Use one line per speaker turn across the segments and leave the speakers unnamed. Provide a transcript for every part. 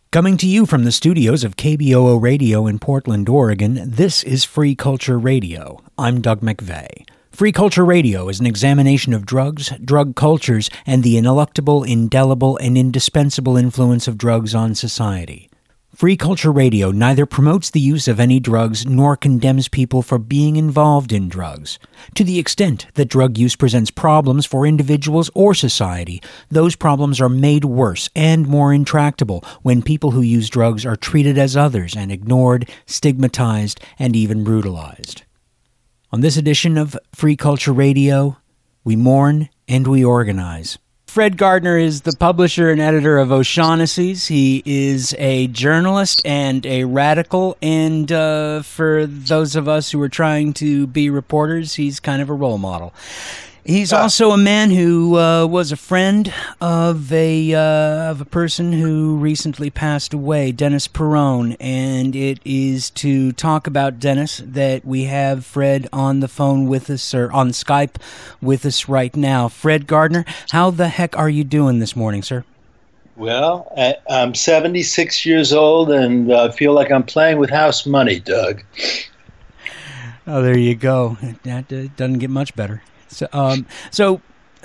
Coming to you from the studios of KBOO Radio in Portland, Oregon, this is Free Culture Radio. I'm Doug McVeigh. Free Culture Radio is an examination of drugs, drug cultures, and the ineluctable, indelible, and indispensable influence of drugs on society. Free Culture Radio neither promotes the use of any drugs nor condemns people for being involved in drugs. To the extent that drug use presents problems for individuals or society, those problems are made worse and more intractable when people who use drugs are treated as others and ignored, stigmatized, and even brutalized. On this edition of Free Culture Radio, we mourn and we organize. Fred Gardner is the publisher and editor of O'Shaughnessy's. He is a journalist and a radical, and for those of us who are trying to be reporters, he's kind of a role model. He's also a man who was a friend of a person who recently passed away, Dennis Peron, and it is to talk about Dennis that we have Fred on the phone with us, or on Skype with us right now. Fred Gardner, how the heck are you doing this morning, sir?
Well, I'm 76 years old and I feel like I'm playing with house money, Doug.
Oh, there you go. That doesn't get much better. So,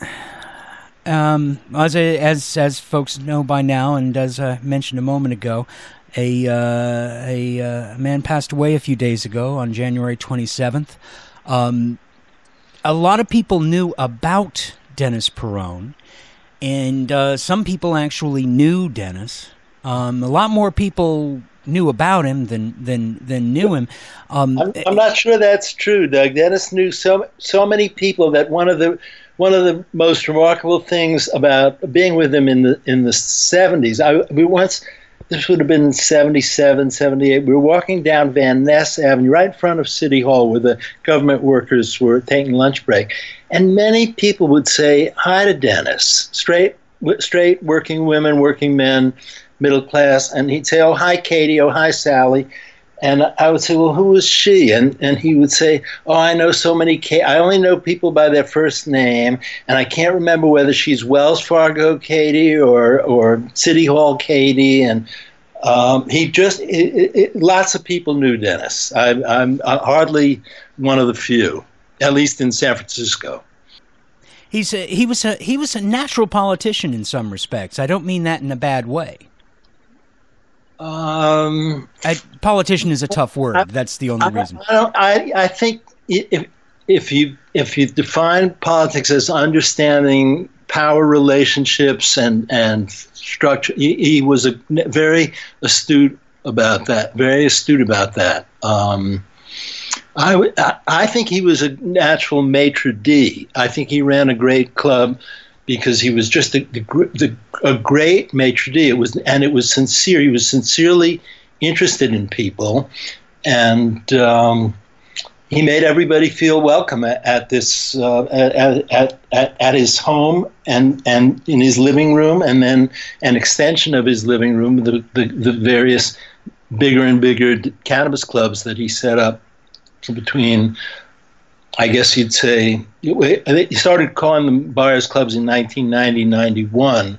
as folks know by now, and as I mentioned a moment ago, a man passed away a few days ago on January 27th. A lot of people knew about Dennis Peron, and some people actually knew Dennis. A lot more people knew about him than knew him. I'm
not sure that's true, Doug. Dennis knew so many people that one of the most remarkable things about being with him in the 70s. This would have been 77, 78. We were walking down Van Ness Avenue, right in front of City Hall, where the government workers were taking lunch break, and many people would say hi to Dennis. Straight working women, working men, middle class, and he'd say, "Oh, hi, Katie. Oh, hi, Sally." And I would say, "Well, who is she?" And he would say, "Oh, I know so many I only know people by their first name, and I can't remember whether she's Wells Fargo Katie or City Hall Katie." And lots of people knew Dennis. I'm hardly one of the few, at least in San Francisco.
He was a natural politician in some respects. I don't mean that in a bad way. Politician is a tough word. That's the only reason.
I think if you define politics as understanding power relationships and structure, he was very astute about that. I think he was a natural maitre d'. I think he ran a great club because he was just a great maitre d'. It was sincere. He was sincerely interested in people, and he made everybody feel welcome at this at his home and in his living room, and then an extension of his living room, the various bigger and bigger cannabis clubs that he set up between, I guess you'd say, he started calling them buyers clubs in 1990-91.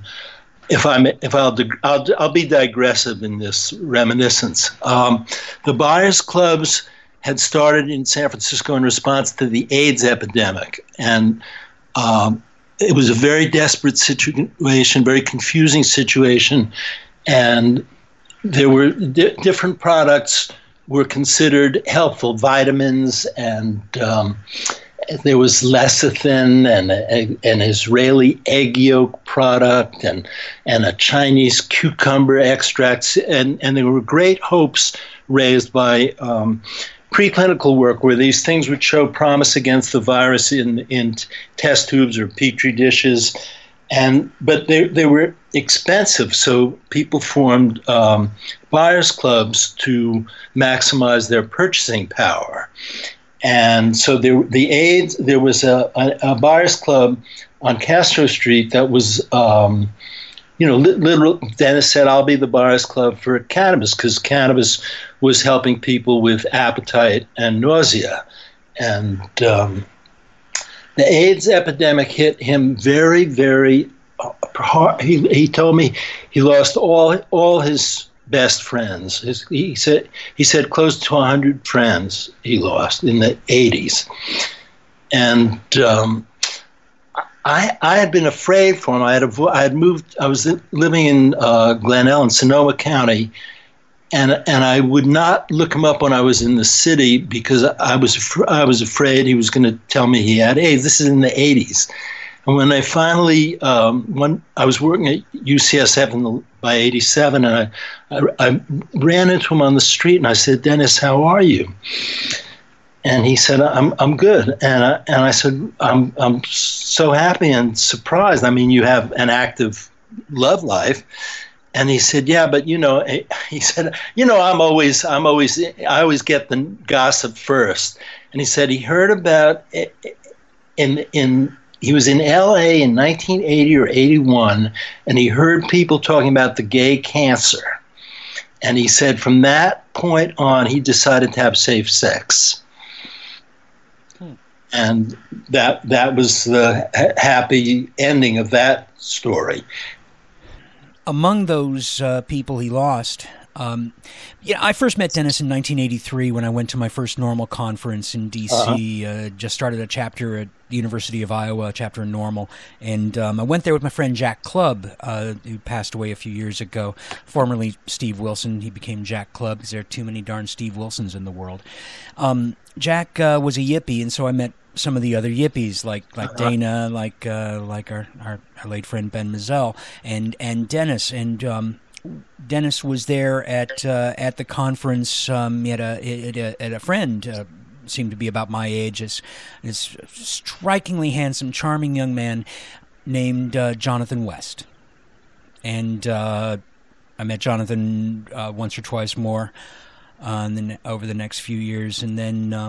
I'll be digressive in this reminiscence. The buyers clubs had started in San Francisco in response to the AIDS epidemic, and it was a very desperate situation, very confusing situation, and there were different products were considered helpful, vitamins, and there was lecithin and an Israeli egg yolk product and a Chinese cucumber extracts, and there were great hopes raised by preclinical work where these things would show promise against the virus in test tubes or petri dishes. But they were expensive, so people formed buyers clubs to maximize their purchasing power. And so there was a buyers club on Castro Street that was, literal. Dennis said, "I'll be the buyers club for cannabis," because cannabis was helping people with appetite and nausea. And the AIDS epidemic hit him very, very hard. He told me he lost all his best friends. He said close to 100 friends he lost in the 80s. And I had been afraid for him. I had moved. I was living in Glenelg in Sonoma County, and I would not look him up when I was in the city because I was afraid he was going to tell me he had AIDS. This is in the 80s, and when I finally when I was working at UCSF by 87, and I ran into him on the street, and I said, "Dennis, how are you?" And he said, I'm good. And I said, I'm so happy and surprised. I mean, you have an active love life. And he said, yeah, but he said, I always get the gossip first. And he said he heard about he was in LA in 1980 or 81, and he heard people talking about the gay cancer. And he said from that point on, he decided to have safe sex. And that was the happy ending of that story.
Among those people he lost, I first met Dennis in 1983 when I went to my first NORML conference in D.C. Just started a chapter at the University of Iowa, a chapter in NORML. And I went there with my friend Jack Clubb, who passed away a few years ago, formerly Steve Wilson. He became Jack Clubb because there are too many darn Steve Wilsons in the world. Jack was a yippie, and so I met some of the other yippies like Dana, like our late friend Ben Mazel, and Dennis. And Dennis was there at the conference. He had a friend, seemed to be about my age, this strikingly handsome, charming young man named Jonathan West. And I met Jonathan once or twice more over the next few years, and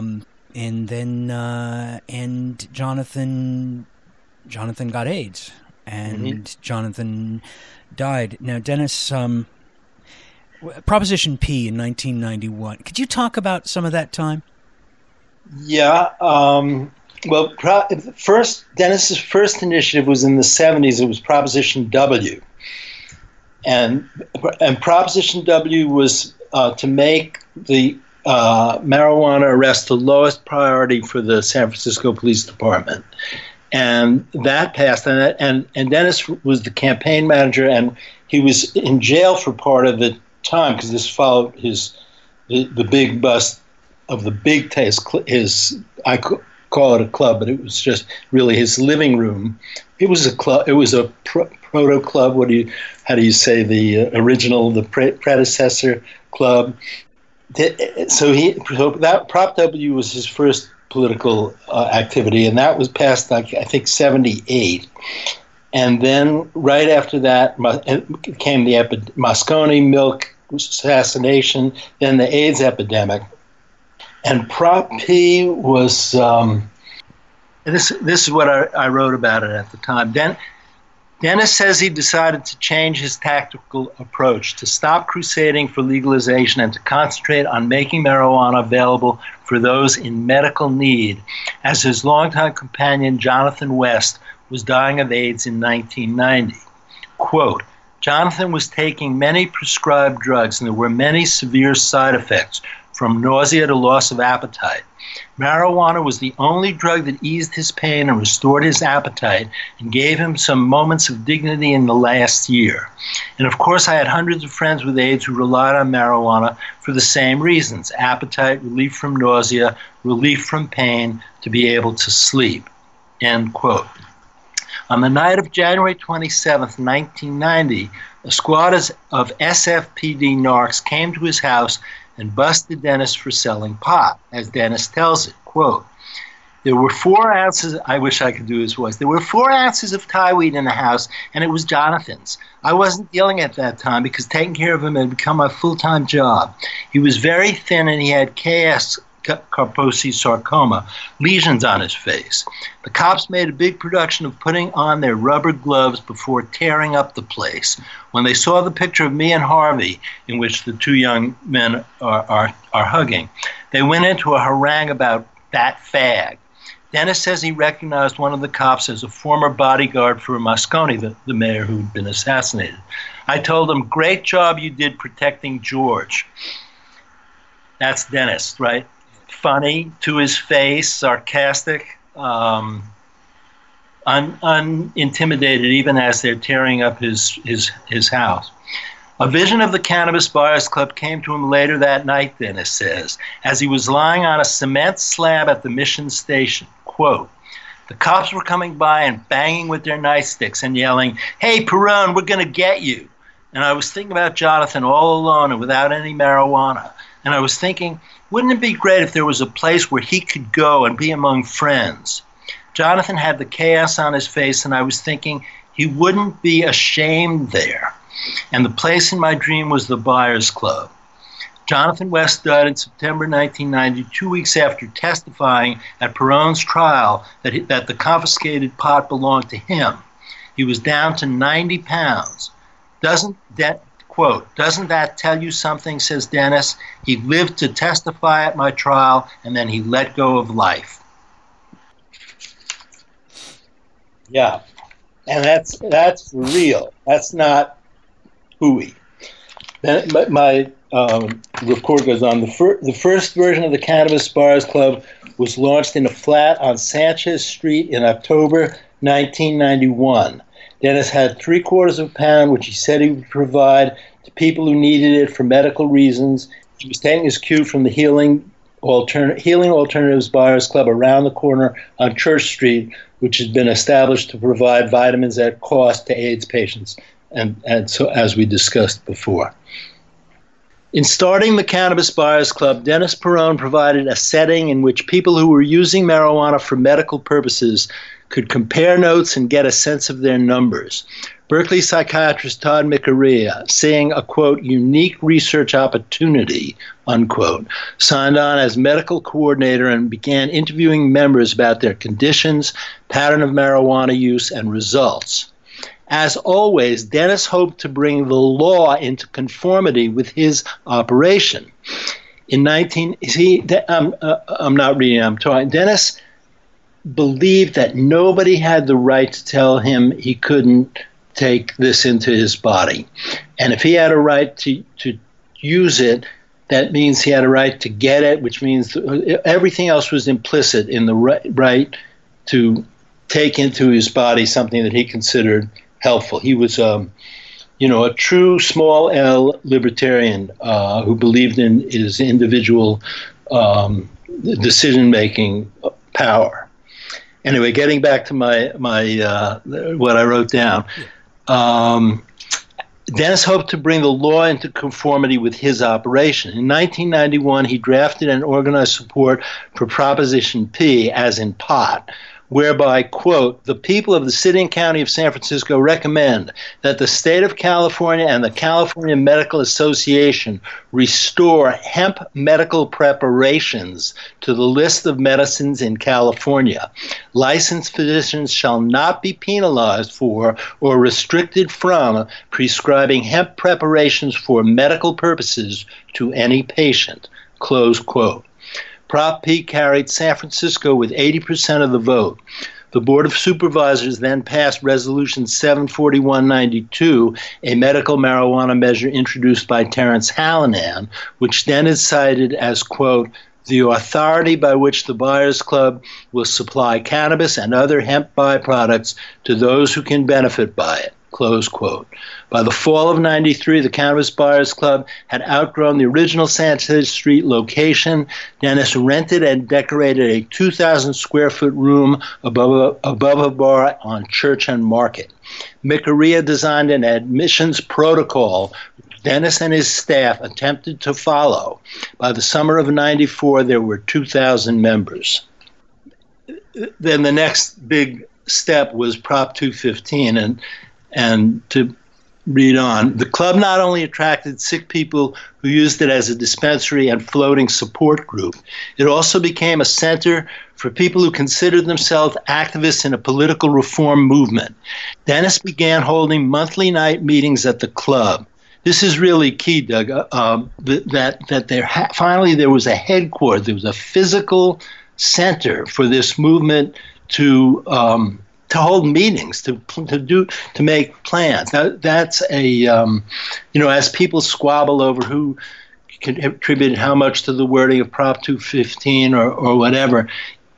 Jonathan got AIDS, and Jonathan died. Now, Dennis, Proposition P in 1991. Could you talk about some of that time?
Yeah. Well, Dennis's first initiative was in the 70s. It was Proposition W, and Proposition W was to make the marijuana arrest the lowest priority for the San Francisco Police Department. And that passed, and Dennis was the campaign manager, and he was in jail for part of the time because this followed the big bust of the big his I call it a club, but it was just really his living room. It was a club. It was a proto club. How do you say the original, the predecessor club? So that Prop W was his first political activity, and that was passed, I think, 78. And then right after that came the Moscone milk assassination, then the AIDS epidemic. And Prop P was, this is what I wrote about it at the time. Dennis says he decided to change his tactical approach, to stop crusading for legalization and to concentrate on making marijuana available for those in medical need, as his longtime companion Jonathan West was dying of AIDS in 1990. Quote, Jonathan was taking many prescribed drugs, and there were many severe side effects, from nausea to loss of appetite. Marijuana was the only drug that eased his pain and restored his appetite and gave him some moments of dignity in the last year. And of course, I had hundreds of friends with AIDS who relied on marijuana for the same reasons: appetite, relief from nausea, relief from pain, to be able to sleep. End quote. On the night of January 27th, 1990, a squad of SFPD narcs came to his house and busted Dennis for selling pot, as Dennis tells it. Quote, there were 4 ounces, I wish I could do his voice, there were 4 ounces of Thai weed in the house, and it was Jonathan's. I wasn't dealing at that time because taking care of him had become my full-time job. He was very thin, and he had KS, Kaposi sarcoma, lesions on his face. The cops made a big production of putting on their rubber gloves before tearing up the place. When they saw the picture of me and Harvey, in which the 2 young men are hugging, they went into a harangue about that fag. Dennis says he recognized one of the cops as a former bodyguard for Moscone, the mayor who'd been assassinated. I told him, great job you did protecting George. That's Dennis, right? Funny to his face, sarcastic, unintimidated even as they're tearing up his house. A vision of the Cannabis Buyers Club came to him later that night, Dennis says, as he was lying on a cement slab at the mission station. Quote, the cops were coming by and banging with their nightsticks and yelling, hey, Perone, we're going to get you. And I was thinking about Jonathan all alone and without any marijuana. And I was thinking, wouldn't it be great if there was a place where he could go and be among friends? Jonathan had the chaos on his face, and I was thinking he wouldn't be ashamed there. And the place in my dream was the Buyers Club. Jonathan West died in September 1990, 2 weeks after testifying at Perone's trial that the confiscated pot belonged to him. He was down to 90 pounds. Doesn't that tell you something, says Dennis? He lived to testify at my trial, and then he let go of life. Yeah, and that's real. That's not hooey. Then my report goes on. The first version of the Cannabis Buyers Club was launched in a flat on Sanchez Street in October 1991. Dennis had 3/4 of a pound, which he said he would provide to people who needed it for medical reasons. He was taking his cue from the Healing Alternatives Buyers Club around the corner on Church Street, which has been established to provide vitamins at cost to AIDS patients, and so as we discussed before. In starting the Cannabis Buyers Club, Dennis Perone provided a setting in which people who were using marijuana for medical purposes could compare notes and get a sense of their numbers. Berkeley psychiatrist Todd Micarea, seeing a, quote, unique research opportunity, unquote, signed on as medical coordinator and began interviewing members about their conditions, pattern of marijuana use, and results. As always, Dennis hoped to bring the law into conformity with his operation. Dennis believed that nobody had the right to tell him he couldn't take this into his body. And if he had a right to use it, that means he had a right to get it, which means everything else was implicit in the right to take into his body something that he considered helpful. He was, a true small L libertarian who believed in his individual decision-making power. Anyway, getting back to my what I wrote down. Dennis hoped to bring the law into conformity with his operation. In 1991, he drafted and organized support for Proposition P, as in pot, whereby, quote, the people of the city and county of San Francisco recommend that the state of California and the California Medical Association restore hemp medical preparations to the list of medicines in California. Licensed physicians shall not be penalized for or restricted from prescribing hemp preparations for medical purposes to any patient, close quote. Prop P carried San Francisco with 80% of the vote. The Board of Supervisors then passed Resolution 74192, a medical marijuana measure introduced by Terrence Hallinan, which then is cited as, quote, the authority by which the Buyers Club will supply cannabis and other hemp byproducts to those who can benefit by it, close quote. By the fall of '93, the Cannabis Buyers Club had outgrown the original Sanchez Street location. Dennis rented and decorated a 2,000-square-foot room above a bar on Church and Market. Micarea designed an admissions protocol Dennis and his staff attempted to follow. By the summer of '94, there were 2,000 members. Then the next big step was Prop 215, and to read on. The club not only attracted sick people who used it as a dispensary and floating support group, it also became a center for people who considered themselves activists in a political reform movement. Dennis began holding monthly night meetings at the club. This is really key, Doug, finally there was a headquarters, there was a physical center for this movement to to hold meetings, to make plans. That's as people squabble over who contributed how much to the wording of Prop 215 or whatever.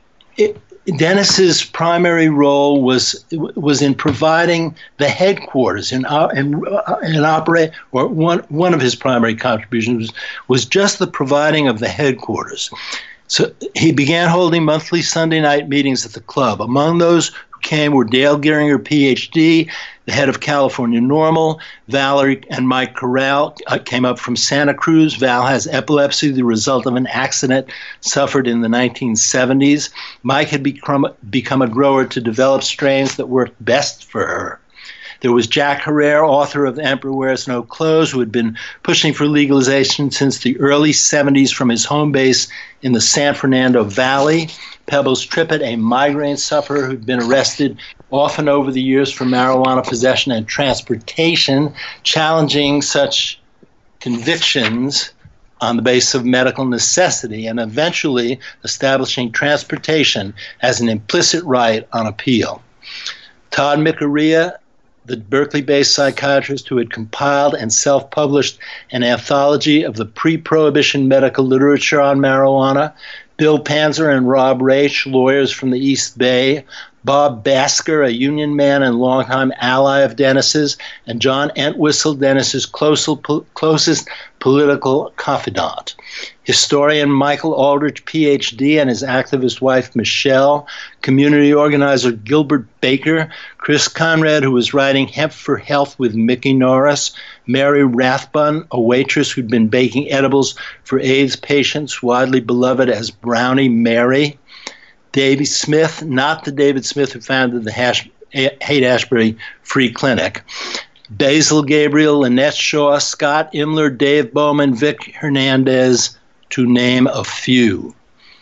Dennis's primary role was in providing the headquarters and operate, or one of his primary contributions was just the providing of the headquarters. So he began holding monthly Sunday night meetings at the club. Among those who came were Dale Geringer, PhD, the head of California Normal. Valerie and Mike Corral came up from Santa Cruz. Val has epilepsy, the result of an accident suffered in the 1970s. Mike had become a grower to develop strains that worked best for her. There was Jack Herrera, author of The Emperor Wears No Clothes, who had been pushing for legalization since the early 70s from his home base in the San Fernando Valley. Pebbles Trippett, a migraine sufferer who'd been arrested often over the years for marijuana possession and transportation, challenging such convictions on the basis of medical necessity and eventually establishing transportation as an implicit right on appeal. Todd Micarea, the Berkeley-based psychiatrist who had compiled and self-published an anthology of the pre-prohibition medical literature on marijuana. Bill Panzer and Rob Raich, lawyers from the East Bay. Bob Basker, a union man and longtime ally of Dennis's. And John Entwistle, Dennis's closest political confidant. Historian Michael Aldrich, Ph.D., and his activist wife, Michelle. Community organizer Gilbert Baker. Chris Conrad, who was writing Hemp for Health with Mickey Norris. Mary Rathbun, a waitress who'd been baking edibles for AIDS patients, widely beloved as Brownie Mary. Davy Smith, not the David Smith who founded the Haight-Ashbury Free Clinic. Basil Gabriel, Lynette Shaw, Scott Imler, Dave Bowman, Vic Hernandez, to name a few.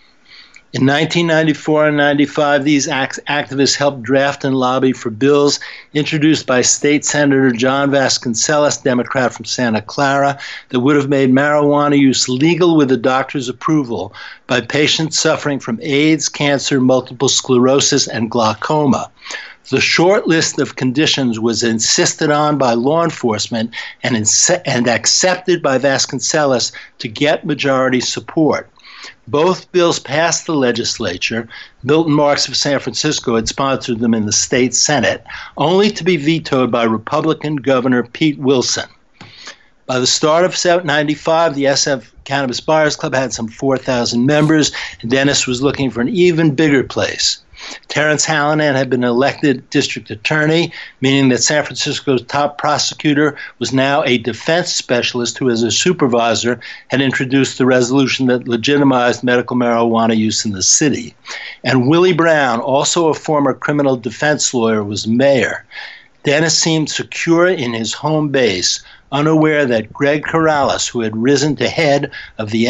In 1994 and 95, these activists helped draft and lobby for bills introduced by State Senator John Vasconcellos, Democrat from Santa Clara, that would have made marijuana use legal with a doctor's approval by patients suffering from AIDS, cancer, multiple sclerosis, and glaucoma. The short list of conditions was insisted on by law enforcement and accepted by Vasconcellos to get majority support. Both bills passed the legislature. Milton Marks of San Francisco had sponsored them in the state Senate, only to be vetoed by Republican Governor Pete Wilson. By the start of 1995, the SF Cannabis Buyers Club had some 4,000 members, and Dennis was looking for an even bigger place. Terrence Hallinan had been elected district attorney, meaning that San Francisco's top prosecutor was now a defense specialist who, as a supervisor, had introduced the resolution that legitimized medical marijuana use in the city. And Willie Brown, also a former criminal defense lawyer, was mayor. Dennis seemed secure in his home base, unaware that Greg Corrales, who had risen to head the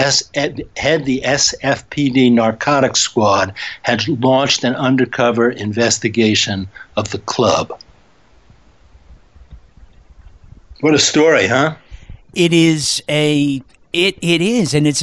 SFPD narcotics squad, had launched an undercover investigation of the club. What a story, huh?
It is, and it's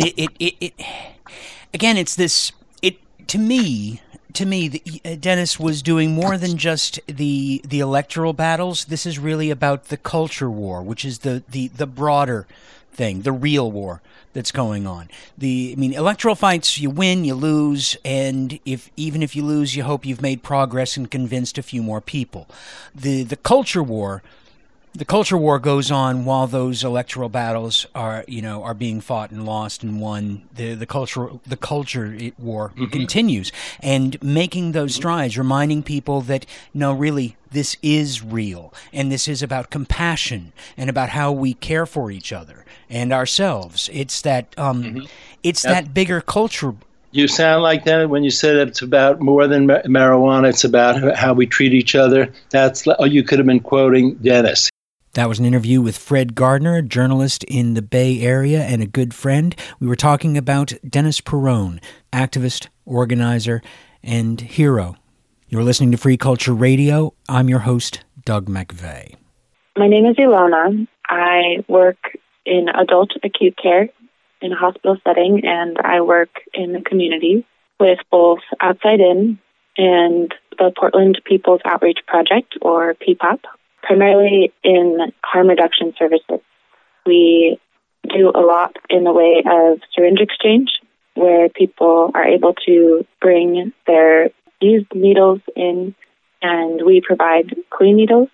again, it's this. To me, Dennis was doing more than just the electoral battles. This is really about the culture war, which is the broader thing, the real war that's going on. Electoral fights, you win, you lose, and even if you lose, you hope you've made progress and convinced a few more people. The culture war. The culture war goes on while those electoral battles are being fought and lost and won. The culture war continues, and making those strides, reminding people that no, really, this is real, and this is about compassion and about how we care for each other and ourselves. It's that that bigger culture.
You sound like that when you said it's about more than marijuana. It's about how we treat each other. You could have been quoting Dennis.
That was an interview with Fred Gardner, a journalist in the Bay Area and a good friend. We were talking about Dennis Peron, activist, organizer, and hero. You're listening to Free Culture Radio. I'm your host, Doug McVeigh.
My name is Ilona. I work in adult acute care in a hospital setting, and I work in the community with both outside in and the Portland People's Outreach Project, or PPOP, primarily in harm reduction services. We do a lot in the way of syringe exchange, where people are able to bring their used needles in, and we provide clean needles,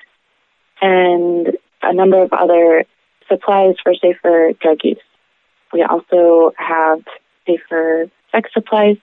and a number of other supplies for safer drug use. We also have safer sex supplies,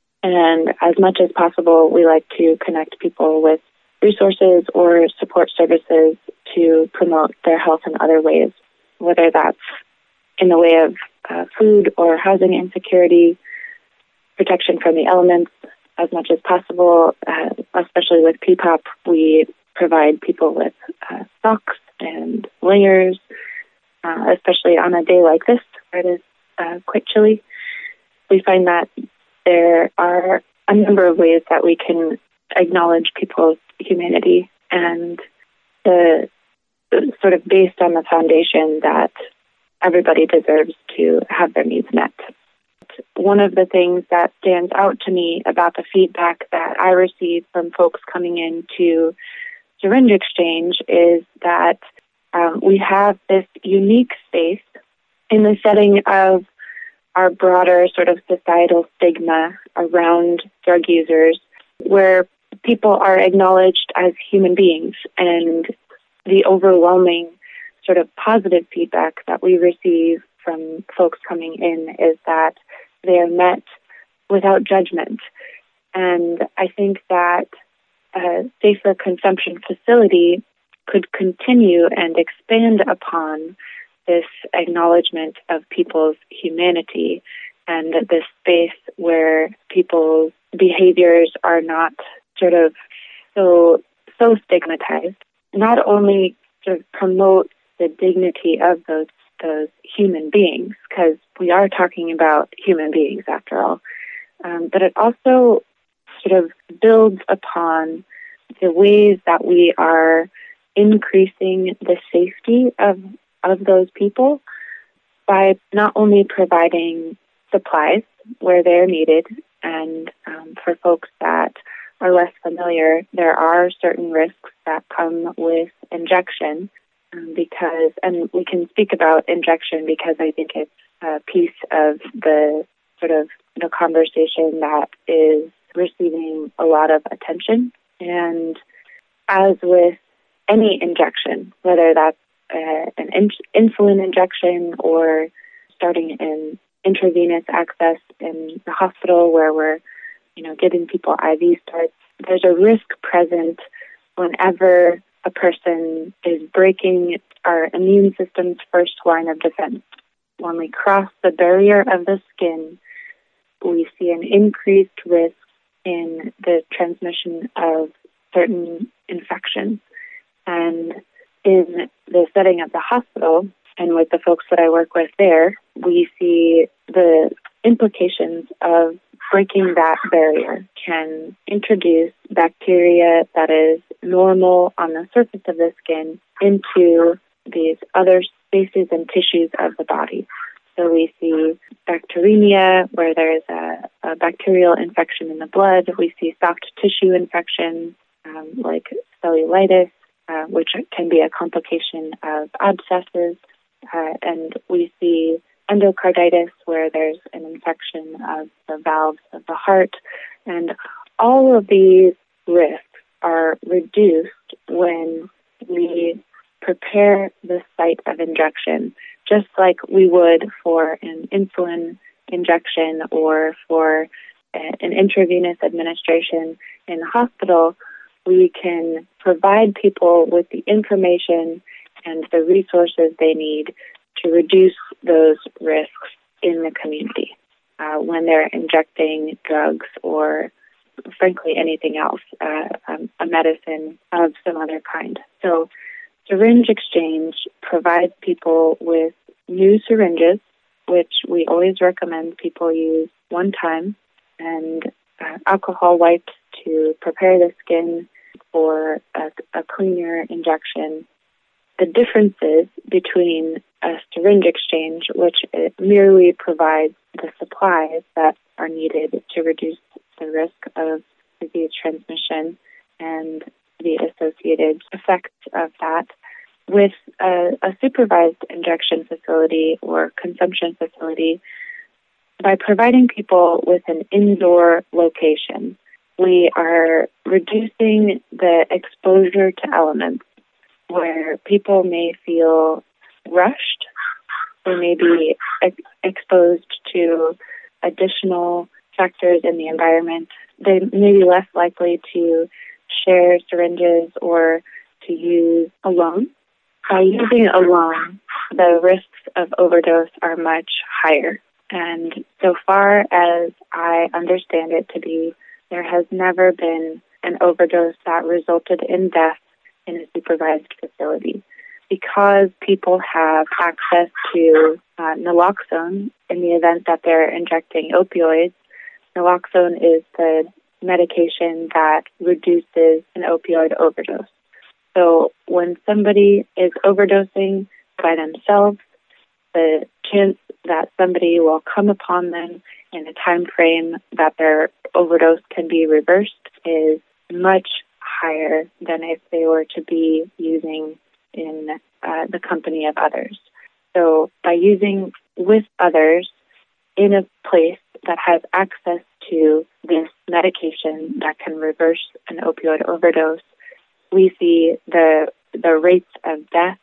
and as much as possible, we like to connect people with resources or support services to promote their health in other ways, whether that's in the way of food or housing insecurity, protection from the elements. As much as possible, especially with PPOP, we provide people with socks and layers, especially on a day like this where it is quite chilly. We find that there are a number of ways that we can acknowledge people's humanity, and the sort of based on the foundation that everybody deserves to have their needs met. One of the things that stands out to me about the feedback that I receive from folks coming into syringe exchange is that we have this unique space in the setting of our broader sort of societal stigma around drug users, where people are acknowledged as human beings, and the overwhelming sort of positive feedback that we receive from folks coming in is that they are met without judgment. And I think that a safer consumption facility could continue and expand upon this acknowledgement of people's humanity, and this space where people's behaviors are not sort of so stigmatized. Not only to promote the dignity of those human beings, because we are talking about human beings after all, but it also sort of builds upon the ways that we are increasing the safety of those people by not only providing supplies where they're needed, and for folks that are less familiar, there are certain risks that come with injection, and we can speak about injection because I think it's a piece of the sort of the conversation that is receiving a lot of attention. And as with any injection, whether that's an insulin injection or starting an intravenous access in the hospital where we're, giving people IV starts, there's a risk present whenever a person is breaking our immune system's first line of defense. When we cross the barrier of the skin, we see an increased risk in the transmission of certain infections. And in the setting of the hospital, and with the folks that I work with there, we see the implications of breaking that barrier can introduce bacteria that is normal on the surface of the skin into these other spaces and tissues of the body. So we see bacteremia, where there is a bacterial infection in the blood. We see soft tissue infections like cellulitis, which can be a complication of abscesses. And we see endocarditis, where there's an infection of the valves of the heart. And all of these risks are reduced when we prepare the site of injection, just like we would for an insulin injection or for an intravenous administration in the hospital. We can provide people with the information and the resources they need to reduce those risks in the community when they're injecting drugs or, frankly, anything else, a medicine of some other kind. So syringe exchange provides people with new syringes, which we always recommend people use one time, and alcohol wipes to prepare the skin for a cleaner injection. The differences between a syringe exchange, which it merely provides the supplies that are needed to reduce the risk of disease transmission and the associated effects of that. With a supervised injection facility or consumption facility, by providing people with an indoor location, we are reducing the exposure to elements where people may feel rushed. They may be exposed to additional factors in the environment. They may be less likely to share syringes or to use alone. By using alone, the risks of overdose are much higher. And so far as I understand it to be, there has never been an overdose that resulted in death in a supervised facility. Because people have access to naloxone in the event that they're injecting opioids, naloxone is the medication that reduces an opioid overdose. So when somebody is overdosing by themselves, the chance that somebody will come upon them in a time frame that their overdose can be reversed is much higher than if they were to be using in the company of others. So by using with others in a place that has access to this medication that can reverse an opioid overdose, we see the rates of death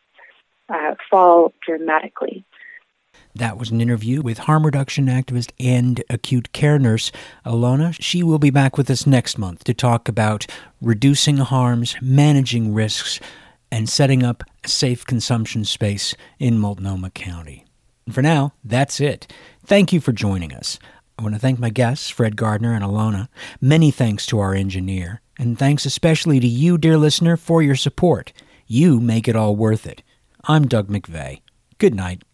fall dramatically.
That was an interview with harm reduction activist and acute care nurse Alona. She will be back with us next month to talk about reducing harms, managing risks, and setting up a safe consumption space in Multnomah County. And for now, that's it. Thank you for joining us. I want to thank my guests, Fred Gardner and Alona. Many thanks to our engineer. And thanks especially to you, dear listener, for your support. You make it all worth it. I'm Doug McVeigh. Good night.